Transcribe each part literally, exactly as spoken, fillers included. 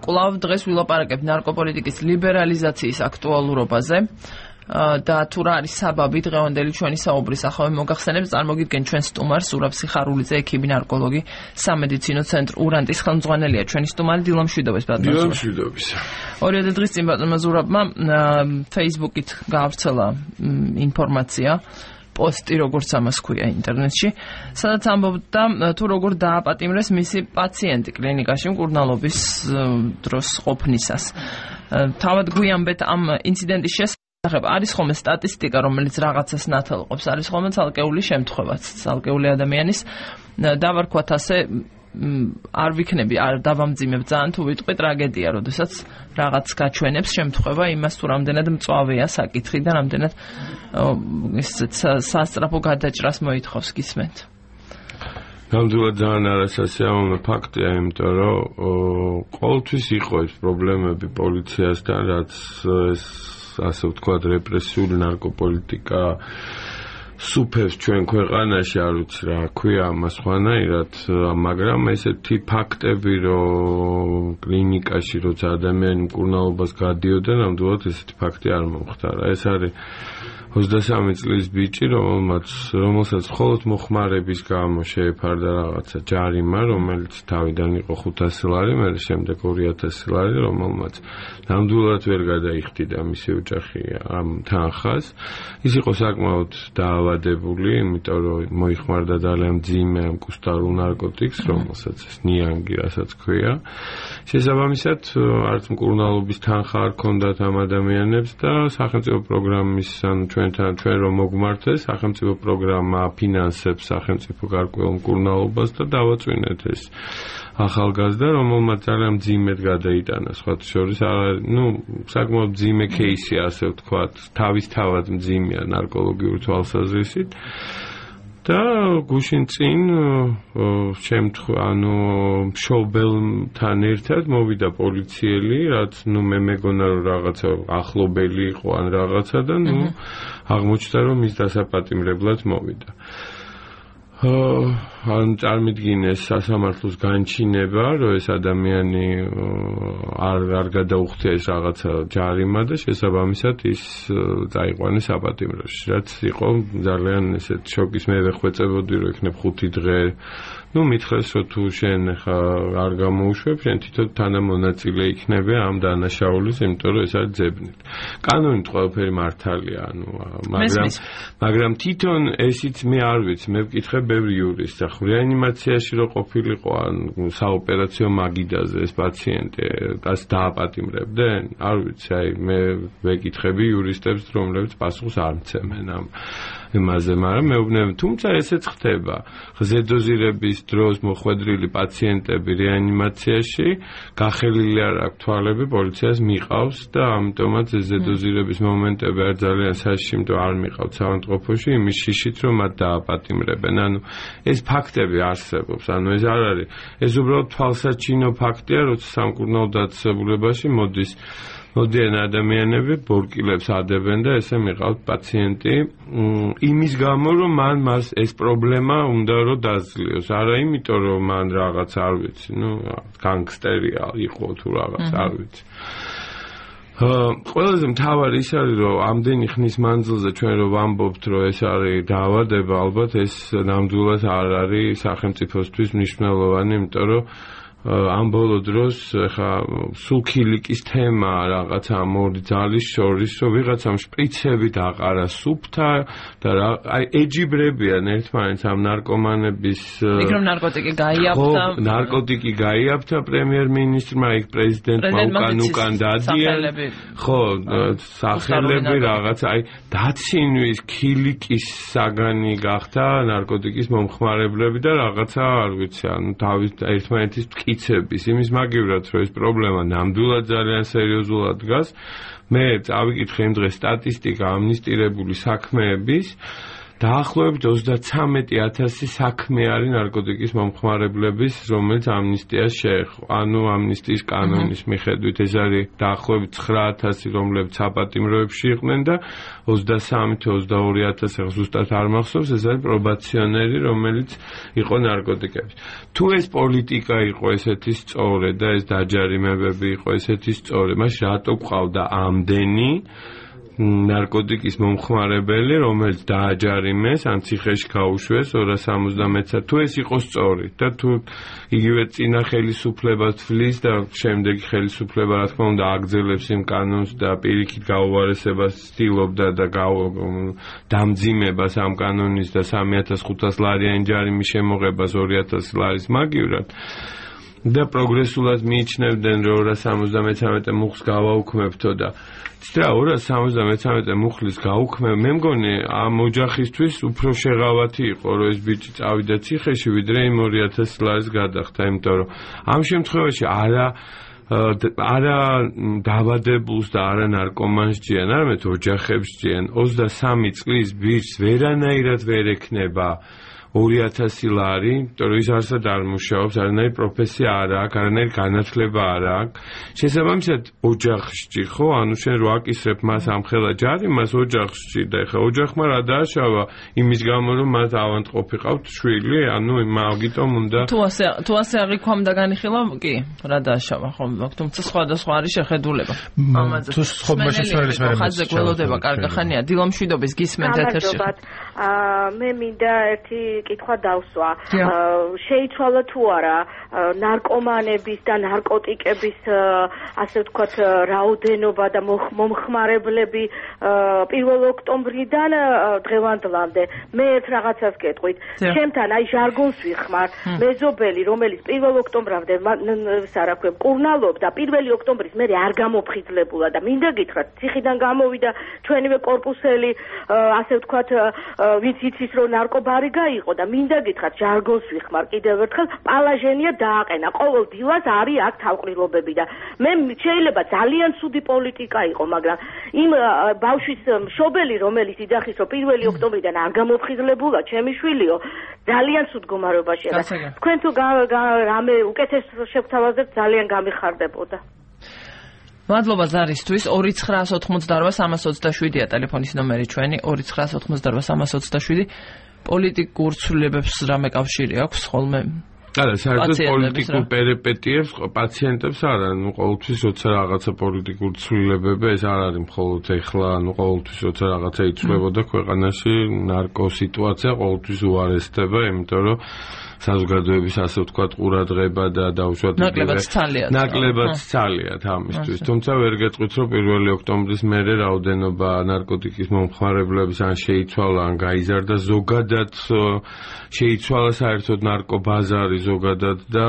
კვლავ დღეს ვილაპარაკებთ ნარკოპოლიტიკის ლიბერალიზაციის აქტუალურობაზე და თუ რა არის საბაბი დღევანდელი ჩვენი საუბრის ახავე მოგახსენებს, წარმოგიდგენ ჩვენ სტუმარს ზურაბ სიხარულიძე, ექიმი ნარკოლოგი, სამედიცინო ცენტრ ურანტის ხელმძღვანელია ჩვენი სტუმარი. დილო მშვიდობის ბატონო. დილო მშვიდობის. ორიოდე დღის წინ ბატონმა ზურაბმა Facebook-ით გაავრცელა ინფორმაცია, პოსტი, როგორც ამას ქვია ინტერნეტში, სადაც ამბობდა თუ როგორ დააპატიმრეს მისი პაციენტი კლინიკაში მკურნალობის დროს ყოფნისას. თავად გვიამბეთ ამ ინციდენტის შესახებ. არის ხოლმე სტატისტიკა, რომელიც რაღაცას ნათელყოფს, არის ხოლმე ცალკეული შემთხვევაც, ცალკეული ადამიანის დავარქვათ ასე არ ვიქნები, არ დავამძიმებ ძალიან თუ ვიტყვი ტრაგედია, როდესაც რაღაც გაჩვენებს შემთხვევა იმას, თუ რამდენად მწვავეა საკითხი და რამდენად სასწრაფო გადაჭრას მოითხოვს, გისმენთ. ნამდვილად ძალიან არასასიამოვნო ფაქტია, იმიტომ რომ ყოველთვის იყო ეს პრობლემები პოლიციასთან, რაც ეს ასე ვთქვათ რეპრესიული ნარკოპოლიტიკა სუფევს ჩვენ ქვეყანაში, არ ვიცი რა ქვია ამას სხვანაირად, მაგრამ ესეთი ფაქტები, რომ კლინიკაში როცა ადამიანი მკურნალობას გადიოდა, ნამდვილად ესეთი ფაქტი არ მომხდარა. ეს არის ოცდასამი წლის ბიჭი, რომელმაც რომელსაც მხოლოდ მოხმარების გამო შეეფარდა რაღაცა ჯარიმა, რომელიც თავიდან იყო ხუთასი ლარი, მერე შემდეგ ორი ათასი ლარი, რომელმაც ნამდვილად ვერ გადაიხდიდა მისი ოჯახი ამ თანხას. ის იყო საკმაოდ დაავადებული, იმიტომ რომ მოიხმარდა ძალიან მძიმე ამ კუსტარულ ნარკოტიკს, რომელსაც ეს ნიანგი რასაც ქვია. შესაბამისად, არც მკურნალობის თანხა არ ჰქონდათ ამ ადამიანებს და სახელმწიფო პროგრამის ანუ ჩვენთან ჩვენ რომ მოგმართეს, სახელმწიფო პროგრამა აფინანსებს სახელმწიფო გარკვეულ მკურნალობას და დავაწვინეთ ეს ახალგაზრდა, რომელმაც ძალიან მძიმედ გადაიტანა, სხვათა შორის, ну, საკმაოდ მძიმე кейსი, ასე ვთქვათ, თავისთავად მძიმეა ნარკოლოგიური თვალსაზრისით. და გუშინ წინ შემთხვევა, ანუ მშობელთან ერთად მოვიდა პოლიციელი, რაც ნუ მე მეგონა რომ რაღაცა ახლობელი იყო ან რაღაცა და ნუ აღმოჩნდა რომ ის დასაპატიმრებლად მოვიდა. ან წარმიდგინეს სასამართლოს განჩინება, რომ ეს ადამიანი არ არ გადაუხდია ეს რაღაცა ჯარიმა და შესაბამისად ის წაიყვანეს საპატიმროში, რაც იყო ძალიან ესეთ შოკის. მე ვეხვეწებოდი რომ იქნებ ხუთი დღე, ну მითხრეს რომ თუ შენ ხა არ გამოუშვებ, შენ თვითონ თანამონაწილე იქნები ამ დანაშაულის, იმიტომ რომ ეს არის ძებნით. კანონით ყველაფერი მართალია, ანუ მაგრამ მაგრამ თვითონ ესიც მე არ ვიცი, მე ვკითხე ბევრი იურისტს, ახლა რეანიმაციაში რო ყოფილიყო ან საოპერაციო მაგიდაზე ეს პაციენტი, დას დააპატიმრებდნენ? არ ვიცი, აი მე ვეკითხები იურისტებს, რომლებიც პასუხს არ მცემენ ამ იმაზე, მაგრამ მეუბნები, თუმცა ესეც ხდება. ზედოზირების დროს მოხვედრილი პაციენტები რეანიმაციაში გახელილი არ აქვს თვალები, პოლიციას მიყავს და ამიტომაც ეს ზედოზირების მომენტები არ ძალიან საშიშიმტო არ მიყავთ საავადმყოფოში, იმის შიშით რომ მათ დააპატიმრებენ. ანუ ეს ფაქტები არსებობს, ანუ ეს არ არის. ეს უბრალოდ თვალსაჩინო ფაქტია, როცა სამკურნალო დაწესებულებაში მოდის მოდიან ადამიანები, ბორკილებს ადებენ და ესე მიყავთ პაციენტი იმის გამო, რომ მან მას ეს პრობლემა უნდა რომ დაძლიოს. არა იმიტომ, რომ მან რაღაც არ ვიცი, ну, განგსტერია იყო თუ რაღაც არ ვიცი. ყველაზე მთავარი ის არის, რომ ამდენი ხნის მანძილზე ჩვენ რომ ვამბობთ, რომ ეს არის დაავადება, ალბათ ეს ნამდვილად არ არის სახელმწიფოსთვის მნიშვნელოვანი, იმიტომ რომ ამ ბოლო დროს ხა სულქილიკის თემა რაღაცა ამ ორი ძალის შორის, რომ ვიღაცამ შპრიცები დაყარა სუფთა და აი ეჯიბრებიან ერთმანეთს ამ ნარკომანების იქ რომ ნარკოტიკი გაიაფთა ნარკოტიკი გაიაფთა პრემიერ-მინისტრმა, იქ პრეზიდენტმა უკან უკან დადიან, ხო, სახელები რაღაცა აი დაცინვის ქილიკის საგანი გახდა ნარკოტიკის მომხმარებლები და რაღაცა არ ვიცი, ანუ თავის ერთმანეთის იცების იმის მაგივრად, რომ ეს პრობლემა ნამდვილად ძალიან სერიოზულად დგას. მე წავიკითხე იმ დღეს სტატისტიკა ამნისტირებული საქმეების დაახლოებით ოცდათვრამეტი ათასი საქმე არის ნარკოტიკის მომხმარებლების, რომელიც ამნისტიას შეეხო. ანუ ამნისტიის კანონის მიხედვით ეს არის დაახლოებით ცხრა ათასი, რომლებიც საპატიმროებში იყვნენ და ოცდასამი თუ ოცდაორი ათასი ზუსტად არ მახსოვს, ეს არის პრობაციონერი, რომელიც იყო ნარკოტიკების. თუ ეს პოლიტიკა იყო ესეთი სწორი და ეს დაჯარიმებები იყო ესეთი სწორი, მაშინ რატო ყავდა ამდენი ნარკოტიკის მომხმარებელი, რომელიც დააჯარიმეს, ან ციხეში გაუშვეს ორას ორმოცდამეცი თუ ეს იყო სწორი და თუ იგივე წინა ხელისუფლებას თვლის და შემდეგი ხელისუფლება რა თქმა უნდა აგრძელებს იმ კანონს და პირიქით გაუარესებას ცდილობდა და დამძიმებას ამ კანონის და სამი ათას ხუთას ლარიანი ჯარიმის შემოღებას ორი ათასი ლარის მაგივრად და პროგრესულად მიიჩნევდნენ რომ ორას ორმოცდამეცი მუხლს გავაუქმებთო და ცდა ორას ორმოცდამეცი მუხლის გაუქმება მე მგონი ამ ოჯახისთვის უფრო შეღავათი იყო რომ ეს ბიჭი წავიდა ციხეში ვიდრე იმ ორი ათასი ლარის გადახდა იმიტომ რომ ამ შემთხვევაში არა არა დაბადებულს და არა ნარკომანს ჯიან არამედ ოჯახებს ჯიან ოცდასამი წლის ბიჭს ვერანაირად ვერ ექნება ორი ათასი ლარი, იმიტომ რომ ის არსად არ მუშაობს, არანაირი პროფესია არ აქვს, არანაირი განათლება არ აქვს. შესაბამისად, ოჯახში ხო, ანუ შენ რო აკისრებ მას ამხელა ჯარიმას ოჯახში და ეხლა ოჯახმა რა დააშავა იმის გამო რომ მას ავანტყოფი ყავთ შვილი, ანუ მაგიტომ უნდა თუ ასე თუ ასე აღიქვამდა განიხილა, კი, რა დააშავა ხომ, თუმცა სხვადასხვა არის შეხედულება. ამაზე თუ ხომაში შორის მე ხაზზე გველოდება კარგახანია, დილომშვიდობის გისმენთ ეთერში. მე მინდა ერთი კითხვა დავსვა. შეიცვალა თუ არა ნარკომანების და ნარკოტიკების ასე ვთქვათ რაოდენობა და მომხმარებლები პირველ ოქტომბრიდან დღევანდლამდე. მე ერთ რაღაცას გეტყვით. ჩემთან აი ჟარგონს ვიხმარ. მეზობელი, რომელიც პირველ ოქტომბრამდე სარაქვე კურნალობდა, პირველი ოქტომბრის მერე არ გამოფხიზლებულა და მინდა გითხრათ, ციხიდან გამოვიდა ჩვენივე კორპუსელი, ასე ვთქვათ, ვინც იცის რომ ნარკობარი გაიყო და მინდა გითხრათ ჟარგონს ვიხმარ კიდევ ერთხელ პალაჟენია დააყენა ყოველ დილას არის აქ თავყრილობები და მე შეიძლება ძალიან ცუდი პოლიტიკა იყო მაგრამ იმ ბავშვის მშობელი რომელიც იძახის რომ პირველი ოქტომბრიდან არ გამოფხიზლებულა ჩემი შვილიო ძალიან ცუდ მდგომარეობაშია და თქვენ თუ რამე უკეთეს შეგთავაზებთ ძალიან გამიხარდებოდა. მადლობა ზარისთვის ორი ცხრა ოთხმოცდაორი სამას ოცდაშვიდია ტელეფონის ნომერი ჩვენი ორი ცხრა ოთხმოცდაორი სამას ოცდაშვიდი პოლიტიკურ ცვლილებებს რამე კავშირი აქვს ხოლმე არა საერთოდ პოლიტიკურ პერიპეტიებს პაციენტებს არა ნუ ყოველთვის როცა რაღაცა პოლიტიკურ ცვლილებები ეს არ არის მხოლოდ ეხლა ნუ ყოველთვის როცა რაღაცა იცვლებოდა ქვეყანაში ნარკოსიტუაცია ყოველთვის უარესდება იმიტომ რომ საზოგადოების ასე ვთქვათ ყურადღება და დაუშვათ ნაკლებად ცალიათ ნაკლებად ცალიათ ამისთვის თუმცა ვერ გეტყვით რომ პირველი ოქტომბრის მერე რაოდენობა ნარკოტიკის მომხმარებლების ან შეიცვალა ან გაიზარდა ზოგადად შეიცვალა საერთოდ ნარკობაზარი ზოგადად და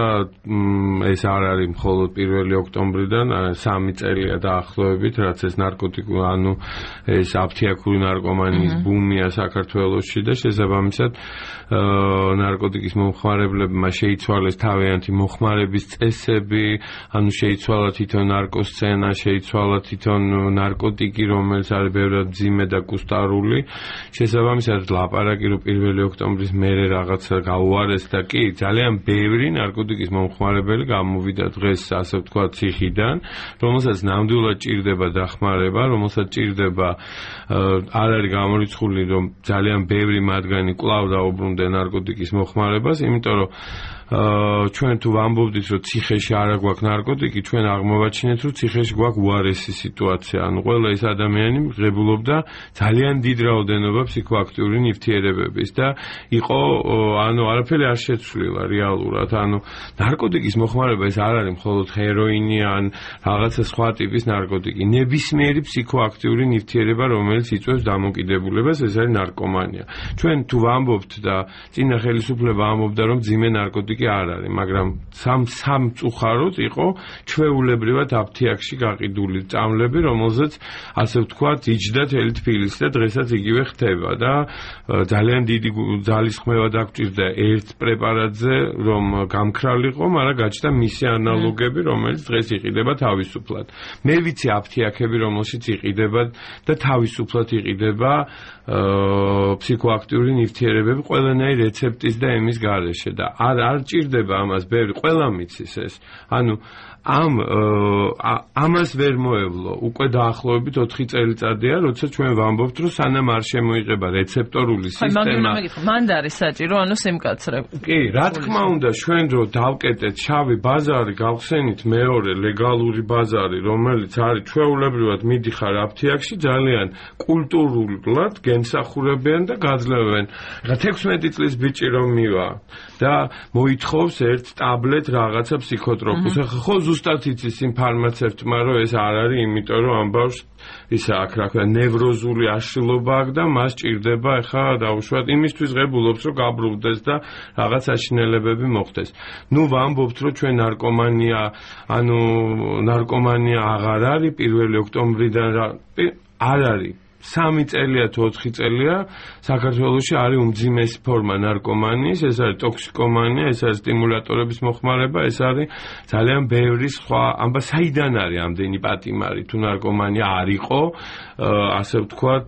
ეს არ არის მხოლოდ პირველი ოქტომბრიდან სამი წელია დაახლოებით რაც ეს ნარკოტიკული ანუ ეს აფთიაქური ნარკომანიის ბუმია საქართველოში და შესაბამისად ნარკოტიკის მომხმარებლებმა შეიცვალეს თავიანთი მოხმარების წესები, ანუ შეიცვალა თვითონ ნარკოსცენა, შეიცვალა თვითონ ნარკოტიკი, რომელიც არის ბევრად მძიმე და კუსტარული. შესაბამისად, ლაპარაკი რომ პირველი ოქტომბრის მერე რაღაცა გაუარესდა, კი, ძალიან ბევრი ნარკოტიკის მომხმარებელი გამოვიდა დღეს, ასე ვთქვათ, ციხიდან, რომელსაც ნამდვილად ჭირდება დახმარება, რომელსაც ჭირდება არ არის გამორიცხული, რომ ძალიან ბევრი მათგანი კვლავ დაუბრუნდნენ ნარკოტიკის მოხმარებას, იმიტომ რომ ჩვენ თუ ვამბობდით რომ ციხეში არ გვაქვს ნარკოტიკი, ჩვენ აღმოვაჩინეთ რომ ციხეში გვაქვს უარესი სიტუაცია. ანუ ყველა ეს ადამიანი ღებულობდა ძალიან დიდ რაოდენობა ფსიქოაქტიური ნივთიერებების და იყო ანუ არაფერი არ შეცვლილა რეალურად. ანუ ნარკოტიკის მოხმარება ეს არ არის მხოლოდ ჰეროინი ან რაღაცა სხვა ტიპის ნარკოტიკი. ნებისმიერი ფსიქოაქტიური ნივთიერება, რომელიც იწვევს დამოკიდებულებას, ეს არის ნარკომანია. ჩვენ თუ ვამბობთ და წინა ხელისუფლება ამბობდა რომ ძიმე ნარკოტიკი კი არ არის, მაგრამ სამ სამწუხაროდ იყო ჩვეულებრივად აფთიაქში გაყიდული წამლები, რომელზეც ასე ვთქვათ, იჯდა თელი თბილისი და დღესაც იგივე ხდება და ძალიან დიდი ძალისხმევა დაგჭირდა ერთ პრეპარატზე, რომ გამქრალიყო, მაგრამ გაჩნდა მისი ანალოგები, რომელიც დღეს იყიდება თავისუფლად. მე ვიცი აფთიაქები, რომელშიც იყიდება და თავისუფლად იყიდება ფსიქოაქტიური ნივთიერებები ყველანაირი რეცეპტის და ემის გარეშე და არ არ ჭირდება ამას ბევრი, ყველა მიცის ეს. ანუ ამ ამას ვერ მოევლო. უკვე დაახლოებით ოთხი წელიწადია, როცა ჩვენ ვამბობთ, რომ სანამ არ შემოიღება რეცეპტორული სისტემა. მანდ არის საჭირო, ანუ სიმკაცრე. კი, რა თქმა უნდა, ჩვენ რო დავკეტეთ შავი ბაზარი, გავხსენით მეორე ლეგალური ბაზარი, რომელიც არის ჩვეულებრივად მიდიხარ აფთიაქში, ძალიან კულტურულად გემსახურებიან და გაძლევენ. რა თექვსმეტი წლის ბიჭი რომ მივა და მოითხოვს ერთ ტაბლეტ რაღაცა ფსიქოტროპოს. ხო ზუსტად იცის იმ ფარმაცევტმა, რომ ეს არ არის, იმიტომ რომ ამ ბავშვს ისა აქ რა ქვია ნევროზული აშლილობა აქვს და მას ჭირდება ახლა დაუშვათ იმისთვის ღებულობს, რომ გაბრუნდეს და რაღაც აშინელებები მოხდეს. ნუ ვამბობთ, რომ ჩვენ ნარკომანია, ანუ ნარკომანია აღარ არის პირველი ოქტომბრიდან არ არის. სამი წელია თუ ოთხი წელია საქართველოში არის უმძიმესი ფორმა ნარკომანიის, ეს არის ტოქსიკომანია, ეს არის სტიმულატორების მოხმარება, ეს არის ძალიან ბევრი სხვა, ამბა საიდან არის ამდენი პატიმარი თუ ნარკომანია არ იყო, ასე ვთქვათ,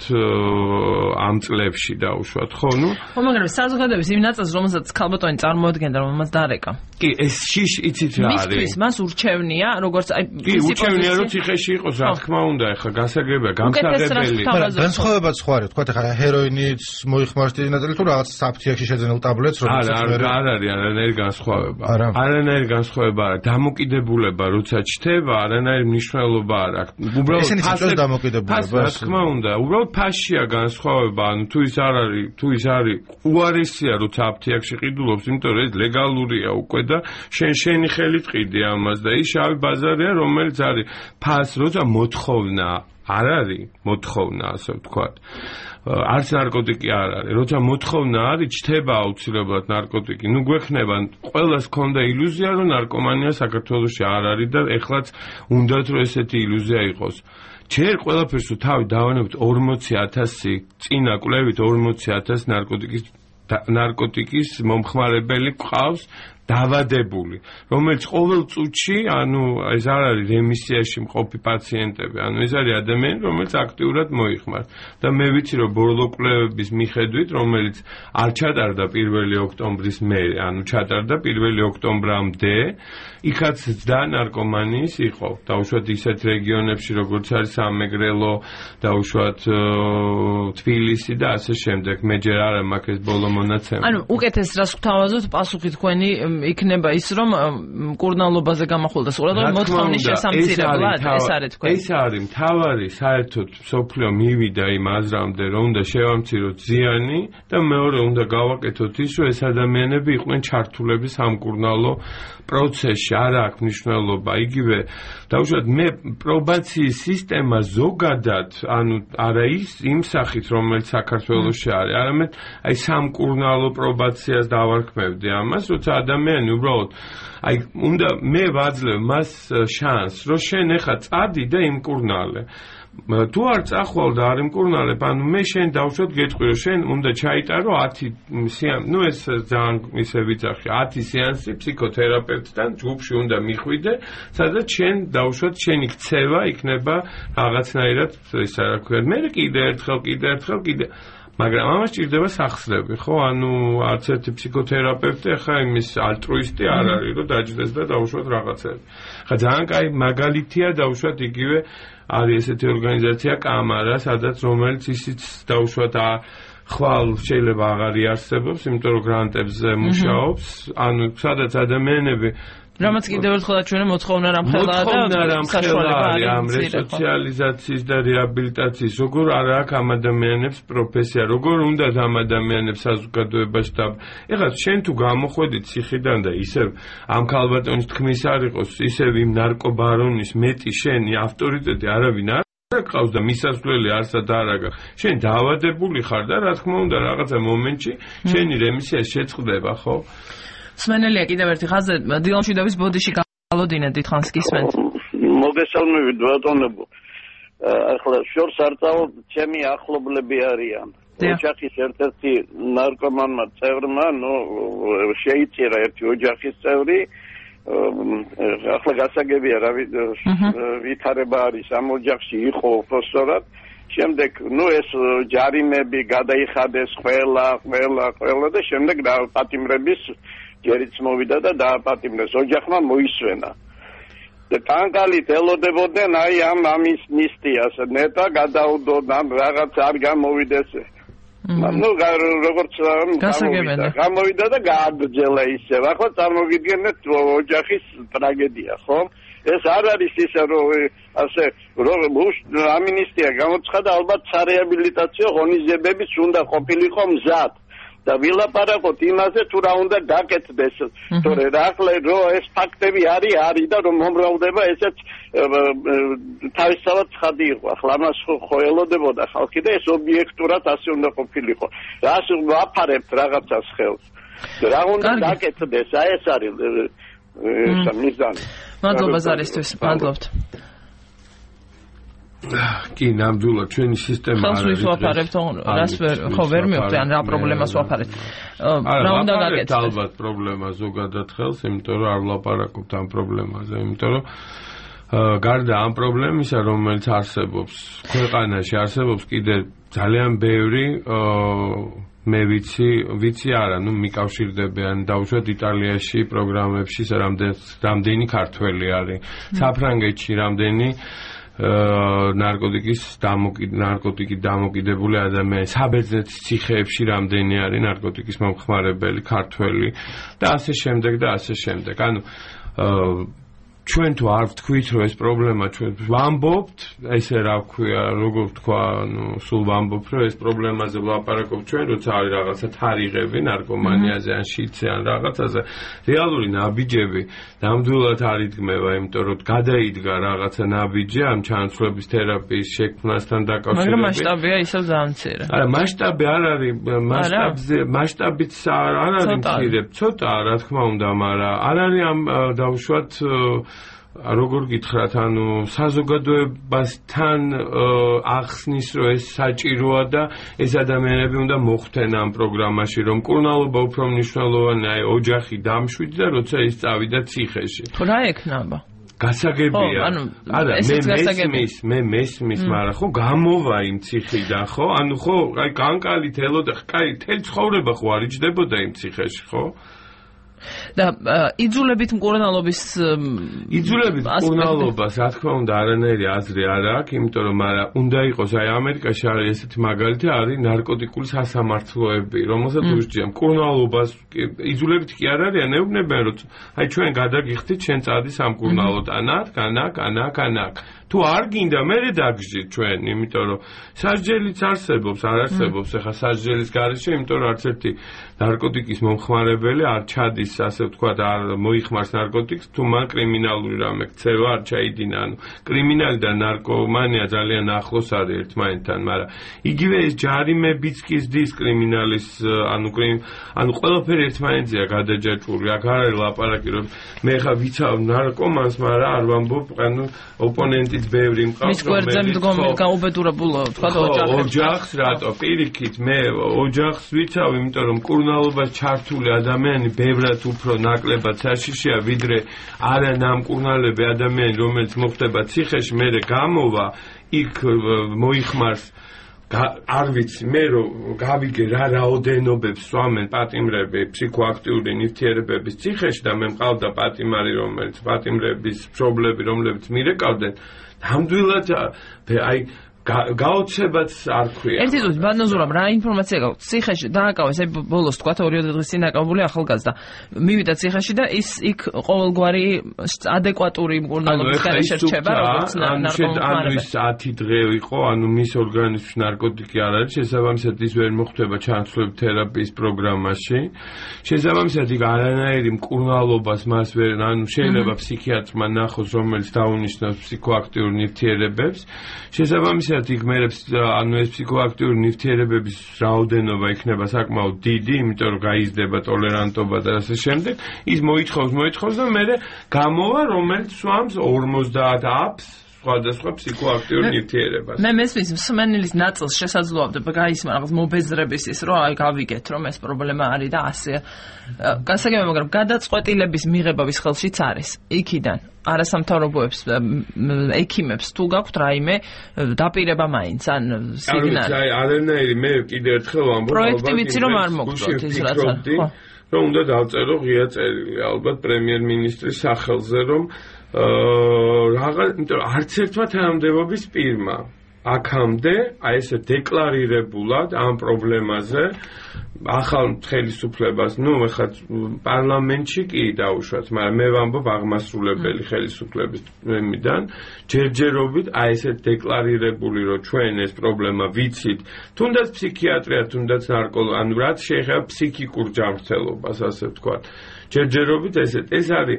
ამ წლებში დაუშვათ, ხო, ნუ? ხო, მაგრამ საზოგადოების იმ ნაწილს, რომელსაც ქალბატონი წარმოადგენდა, რომელმაც დარეკა. კი, ეს შიშ იცით რა არის? მისთვის მას ურჩევნია, როგორც აი კი, ურჩევნია, რომ ციხეში იყოს, რა თქმა უნდა, ახლა გასაგებია, გამსაღებელი. განსხვავებაც ხო არის, თქვათ ახლა ჰეროინიც მოიხმარს დიდი ნაწილი თუ რაღაც საფთიაქში შეძენილ ტაბლეტს, რომელიც არ არ არის არანაირი განსხვავება. არანაირი განსხვავება არა. დამოკიდებულება როცა ჩდება, არანაირი მნიშვნელობა არ აქვს. უბრალოდ ფასის დამოკიდებულება. რა თქმა უნდა, უბრალოდ ფასშია განსხვავება, ანუ თუ ის არ არის, თუ ის არის უარესია, როცა აფთიაქში ყიდულობს, იმიტომ რომ ეს ლეგალურია უკვე და შენ შენი ხელით ყიდი ამას და ის შავი ბაზარია, რომელიც არის ფას, როცა მოთხოვნა არ არის მოთხოვნა, ასე ვთქვათ. არც ნარკოტიკი არ არის. როცა მოთხოვნა არის, ჩდება აუცილებლად ნარკოტიკი. ნუ გვექნება, ყველას ქონდა ილუზია, რომ ნარკომანია საქართველოში არ არის და ეხლაც უნდათ რომ ესეთი ილუზია იყოს. ჯერ ყველაფერს თუ თავი დავანებთ ორმოცი ათასი წინა კვლევით ორმოცი ათასი ნარკოტიკის ნარკოტიკის მომხმარებელი ყავს დავადებული, რომელიც ყოველ წუთში, ანუ ეს არ არის რემისიაში მყოფი პაციენტები, ანუ ეს არის ადამიანი, რომელიც აქტიურად მოიხმარს. და მე ვიცი, რომ ბოლო კვლევების მიხედვით, რომელიც არ ჩატარდა პირველი ოქტომბრის მერე, ანუ ჩატარდა პირველი ოქტომბრამდე, იქაც ზრდა ნარკომანიის იყო. დაუშვათ ისეთ რეგიონებში, როგორც არის სამეგრელო, დაუშვათ თბილისი და ასე შემდეგ. მე ჯერ არ მაქვს ეს ბოლო მონაცემი. ანუ უკეთეს რას გვთავაზობთ, პასუხი თქვენი იქნება ის, რომ მკურნალობაზე გამახვილდეს ყურადღება მოთხოვნის შესამცირებლად, ეს არის თქვენ. ეს არის მთავარი, საერთოდ მსოფლიო მივიდა იმ აზრამდე, რომ უნდა შევამციროთ ზიანი და მეორე უნდა გავაკეთოთ ის, რომ ეს ადამიანები იყვნენ ჩართულები სამკურნალო პროცესში, არ აქვს მნიშვნელობა. იგივე დავუშვათ, მე პრობაციის სისტემა ზოგადად, ანუ არა ის იმ სახით, რომელიც საქართველოში არის, არამედ აი სამკურნალო პრობაციას დავარქმევდი ამას, როცა ადამიანი უბრალოდ აი უნდა მე ვაძლევ მას შანსს, რომ შენ ახლა წადი და იმკურნალე. თუ არ წახვალ და არ იმკურნალებ, ანუ მე შენ დავუშვათ გეტყვი, რომ შენ უნდა ჩაიტარო ათი სეანსი, ნუ ეს ძალიან ისე ვიცახი, ათი სეანსი ფსიქოთერაპევტთან ჯგუფში უნდა მიხვიდე, სადაც შენ დავუშვათ შენი ქცევა იქნება რაღაცნაირად ისა რა ქვია, მე კიდე ერთხელ, კიდე ერთხელ, კიდე მაგრამ ამას ჭირდება სახსრები, ხო? ანუ არც ერთი ფსიქოთერაპევტი ახლა იმის ალტრუისტი არ არის, რომ დაჯდეს და დაუშვათ რაღაცები. ხა ძალიან კაი მაგალითია დაუშვათ იგივე არის ესეთი ორგანიზაცია კამარა, სადაც რომელიც ისიც დაუშვათ ხვალ შეიძლება აღარ იარსებობს, იმიტომ რომ გრანტებზე მუშაობს, ანუ სადაც ადამიანები რამაც კიდევ ერთხელ ჩვენ მოთხოვნა რამხელა და საშუალება არის ამ რესოციალიზაციის და რეაბილიტაციის, როგორ არ აქვს ამ ადამიანებს პროფესია, როგორ უნდა ამ ადამიანებს საზოგადოებაში და ეხლა შენ თუ გამოხვედით ციხიდან და ისევ ამ ქალბატონის თქმის არ იყოს, ისევ იმ ნარკობარონის მეტი შენი ავტორიტეტი არავინ არ ყავს და მისასვლელი არსად არ აქვს. შენ დაავადებული ხარ და რა თქმა უნდა რაღაცა მომენტში შენი რემისია შეწყდება, ხო? სმენელია კიდევ ერთი ხაზზე დილონ შვიდობის ბოდიში გალოდინე დიდხანს გისმენთ. მოგესალმებით ბატონებო. ახლა შორს არ წავალ ჩემი ახლობლები არიან. ოჯახის ერთ-ერთი ნარკომანმა წევრმა ნუ შეიწირა ერთი ოჯახის წევრი ახლა გასაგებია რა ვითარება არის ამ ოჯახში იყო უპროსტორად შემდეგ ნუ ეს ჯარიმები გადაიხადეს ყველა ყველა ყველა და შემდეგ პატიმრების ჯერიც მოვიდა და დააპატიმრეს ოჯახმა მოისვენა და კანკალით ელოდებოდნენ აი ამ ამის ნისტიას ნეტა გადაუდო რაღაც არ გამოვიდეს ну როგორც გამოვიდა და გააგრძელა ისევ ახლა წარმოგიდგენთ ოჯახის ტრაგედია ხო ეს არ არის ისე რომ ასე რომ ამინისტია გამოცხადა ალბათ სარეაბილიტაციო ღონისძიებებიც უნდა ყოფილიყო მზად და ვილაპარაკოთ იმაზე თუ რა უნდა გაკეთდეს თორე რა ახლა რო ეს ფაქტები არის არის და რომ მომრავლდება ესეც თავისთავად ცხადი იყო ახლა ამას ხო ელოდებოდა ხალხი და ეს ობიექტურად ასე უნდა ყოფილიყო რას ვაფარებთ რაღაცას ხელს რა უნდა გაკეთდეს აი ეს არის სამიზანი მადლობა ზარისთვის მადლობთ კი ნამდვილად ჩვენი სისტემა არის ხელს ვაფარებთ რას ხო ვერ მივხვდი ან რა პრობლემას ვაფარებთ რა უნდა გაკეთდეს ალბათ პრობლემა ზოგადად ხელს იმიტომ რომ არ ვლაპარაკობთ ამ პრობლემაზე იმიტომ რომ გარდა ამ პრობლემისა რომელიც არსებობს ქვეყანაში არსებობს კიდე ძალიან ბევრი მე ვიცი ვიცი არა ნუ მიკავშირდებიან დაუშვათ იტალიაში პროგრამებში რამდენი ქართველი არის საფრანგეთში რამდენი ნარკოტიკის ნარკოტიკით დამოკიდებული ადამიანი საბერძნეთის ციხეებში რამდენი არის ნარკოტიკის მომხმარებელი ქართველი და ასე შემდეგ და ასე შემდეგ ანუ ჩვენ თუ არ ვთქვით რომ ეს პრობლემა ჩვენ ვამბობთ ესე რა ვქვია როგორ ვთქვა ნუ სულ ვამბობთ რომ ეს პრობლემაზე ვლაპარაკობთ ჩვენ როცა არის რაღაცა თარიღები ნარკომანიაზე ან შიდზე ან რაღაცაზე რეალური ნაბიჯები ნამდვილად არ იდგმება იმიტომ რომ გადაიდგა რაღაცა ნაბიჯი ამ ჩანაცვლების თერაპიის შექმნასთან დაკავშირებით მაგრამ მასშტაბია ისევ ძალიან მცირე არა მასშტაბი არ არის მასშტაბზე მასშტაბიც არ არის მცირე ცოტა რა თქმა უნდა მაგრამ არ არის ამ დაუშვათ როგორ გითხრათ ანუ საზოგადოებასთან ახსნის რომ ეს საჭიროა და ეს ადამიანები უნდა მოხვდნენ ამ პროგრამაში რომ მკურნალობა უფრო მნიშვნელოვანია აი ოჯახი დამშვიდ და როცა ის წავიდა ციხეში ხო რა ექნება გასაგებია არა მე მესმის მე მესმის მაგრამ ხო გამოვა იმ ციხიდან ხო ანუ ხო აი კანკალით ელოდა კაი თელ ცხოვრება ხო არ იჯდებოდა იმ ციხეში ხო და იძულებით მკურნალობის იძულებით მკურნალობას რა თქმა უნდა არანაირი აზრი არ აქვს იმიტომ რომ არა უნდა იყოს აი ამერიკაში არის ესეთი მაგალითი არის ნარკოტიკული სასამართლოები რომელსაც უსჯიან მკურნალობას იძულებით კი არ არიან ეუბნებიან რომ აი ჩვენ გადაგიხდით შენ წადი სამკურნალოდ ანაკ ანაკ ანაკ ანაკ თუ არ გინდა მე დაგждით ჩვენ იმიტომ რომ სასჯელიც არსებობს არ არსებობს ეხა სასჯელის გარეშე იმიტომ რომ არც ერთი ნარკოტიკის მომხმარებელი არ ჩადის ასე ვთქვათ არ მოიხმარს ნარკოტიკს თუ მან კრიმინალური რამე ქცევა არ ჩაიდინა ანუ კრიმინალი და ნარკომანია ძალიან ახლოს არის ერთმანეთთან მაგრამ იგივე ეს ჯარიმებიც კი ზდის კრიმინალის ანუ ანუ ყველაფერი ერთმანეთზეა გადაჯაჭვური აქ არ არის ლაპარაკი რომ მე ხა ვიცავ ნარკომანს მაგრამ არ ვამბობ ანუ ოპონენტი ბევრი მყავს მის გვერდზე მდგომი გაუბედურებულ თქვა ოჯახს ოჯახს რატო პირიქით მე ოჯახს ვიცავ იმიტომ რომ მკურნალობას ჩართული ადამიანი ბევრად უფრო ნაკლებად საშიშია ვიდრე არა ნამკურნალები ადამიანი რომელიც მოხდება ციხეში მე გამოვა იქ მოიხმარს არ ვიცი მე რომ გავიგე რა რაოდენობებს სვამენ პატიმრები ფსიქოაქტიური ნივთიერებების ციხეში და მე მყავდა პატიმარი რომელიც პატიმრების მშობლები რომლებიც მირეკავდნენ ნამდვილად აი გაოცებაც არ ქვია. ერთი წუთი ბანოზურამ რა ინფორმაცია გაქვს? ციხეში დააკავეს, აი ბოლოს თქვა ორი დღის წინ აკავებული ახალგაზრდა. მივიდა ციხეში და ის იქ ყოველგვარი ადეკვატური მკურნალობის გარეშე რჩება, როგორც ნარკომანი. ანუ ათი დღე იყო, ანუ მის ორგანიზმში ნარკოტიკი არ არის, შესაბამისად ის ვერ მოხვდება ჩანაცვლების თერაპიის პროგრამაში. შესაბამისად იქ არანაირი მკურნალობას მას ვერ, ანუ შეიძლება ფსიქიატრმა ნახოს, რომელიც დაუნიშნავს ფსიქოაქტიურ ნივთიერებებს. შესაბამისად შესაბამისად იქ მე ანუ ეს ფსიქოაქტიური ნივთიერებების რაოდენობა იქნება საკმაოდ დიდი, იმიტომ რომ გაიზრდება ტოლერანტობა და ასე შემდეგ, ის მოითხოვს, მოითხოვს და მე გამოვა, რომელიც სვამს ორმოცდაათ აპს სხვადასხვა ფსიქოაქტიურ ნივთიერებას. მე მესმის მსმენელის ნაწილს შესაძლოა გაისმა რაღაც მობეზრების ის რომ აი გავიგეთ რომ ეს პრობლემა არის და ასე. გასაგებია, მაგრამ გადაწყვეტილების მიღებების ხელშიც არის. იქიდან არასამთავრობოებს ექიმებს თუ გაქვთ რაიმე დაპირება მაინც ან სიგნალი. აი არანაირი მე კიდევ ერთხელ ვამბობ პროექტი ვიცი რომ არ მოგწოთ ის რაც არის. რომ უნდა დავწერო ღია წერილი ალბათ პრემიერ-მინისტრის სახელზე რომ რაღაც, იმიტომ რომ არც ერთმა თანამდებობის პირმა აქამდე აი ესე დეკლარირებულად ამ პრობლემაზე ახალ ხელისუფლებას, ნუ ეხლა პარლამენტში კი დაუშვათ, მაგრამ მე ვამბობ აღმასრულებელი ხელისუფლების მიდან, ჯერჯერობით აი ესე დეკლარირებული, რომ ჩვენ ეს პრობლემა ვიცით, თუნდაც ფსიქიატრია, თუნდაც ნარკოლოგია, ანუ რაც შეეხება ფსიქიკურ ჯანმრთელობას, ასე ვთქვათ. ჯერჯერობით ეს ეს არის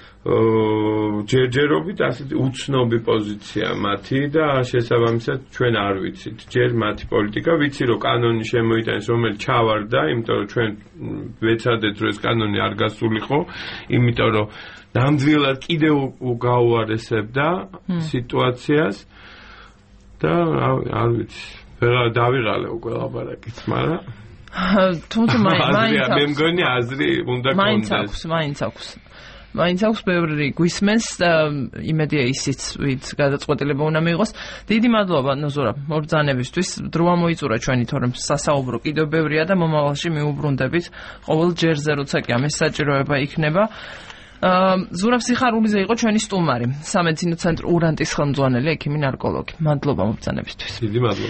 ჯერჯერობით ასეთი უცნობი პოზიცია მათი და შესაბამისად ჩვენ არ ვიცით. ჯერ მათი პოლიტიკა ვიცი რომ კანონი შემოიტანეს, რომელიც ჩავარდა, იმიტომ რომ ჩვენ ვეცადეთ რომ ეს კანონი არ გასულიყო, იმიტომ რომ ნამდვილად კიდევ გაუარესებდა სიტუაციას და არ ვიცი. ვეღარ დავიღალე უკვე ლაპარაკით, მაგრამ თუმცა მაინც მე მგონი აზრი უნდა კონდეს. მაინც აქვს, მაინც აქვს. მაინც აქვს ბევრი გვისმენს და იმედია ისიც ვით გადაწყვეტილება უნდა მიიღოს. დიდი მადლობა ნოზურა მობრძანებისთვის. დრო ამოიწურა ჩვენი, თორემ სასაუბრო კიდევ ბევრია და მომავალში მიუბრუნდებით ყოველ ჯერზე, როცა კი ამის საჭიროება იქნება. ზურაბ სიხარულიძე იყო ჩვენი სტუმარი, სამედიცინო ცენტრ ურანტის ხელმძღვანელი ექიმი ნარკოლოგი. მადლობა მობრძანებისთვის. დიდი მადლობა.